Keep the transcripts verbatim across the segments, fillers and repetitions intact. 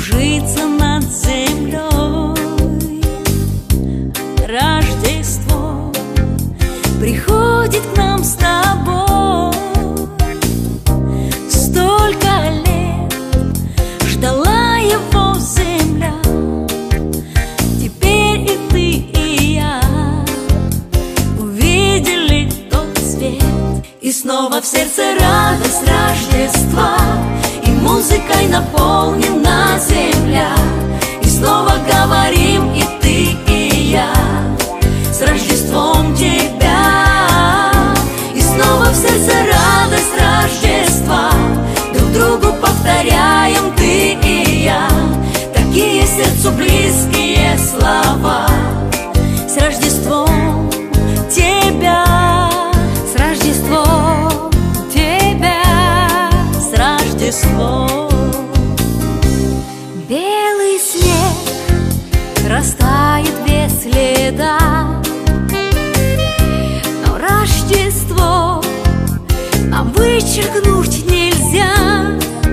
кружится над землей. Рождество приходит к нам с тобой. Столько лет ждала его земля. Теперь и ты, и я увидели тот свет. И снова в сердце радость Рождества, и музыкой наполнена земля. И снова говорим и ты, и я: с Рождеством тебя! И снова в сердце радость Рождества, друг другу повторяем ты и я такие сердцу близкие слова. С Рождеством тебя! С Рождеством тебя! С Рождеством! Белый снег растает без следа, но Рождество нам вычеркнуть нельзя.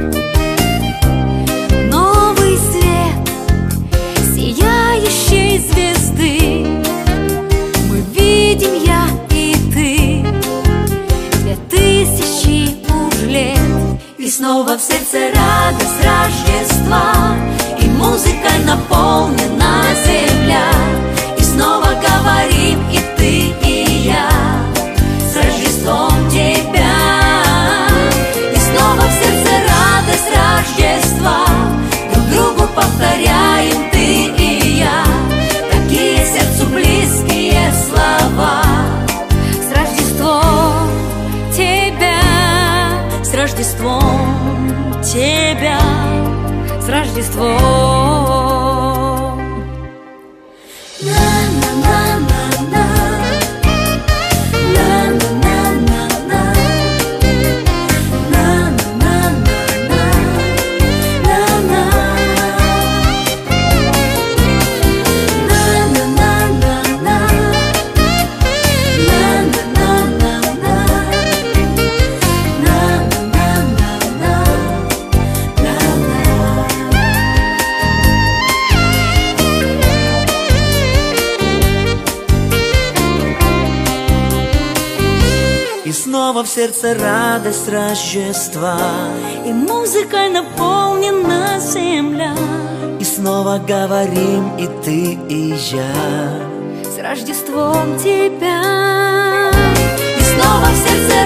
Новый свет сияющей звезды мы видим, я и ты, две тысячи уж лет. И снова в сердце радость Рождества, и музыкой наполнена земля. И снова говорим и ты, и я: с Рождеством тебя! И снова в сердце радость Рождества, друг другу повторяем ты и я такие сердцу близкие слова. С Рождеством тебя! С Рождеством тебя! С Рождеством! И снова в сердце радость Рождества, и музыкой наполнена земля. и снова говорим и ты, и я: с Рождеством тебя! И снова в сердце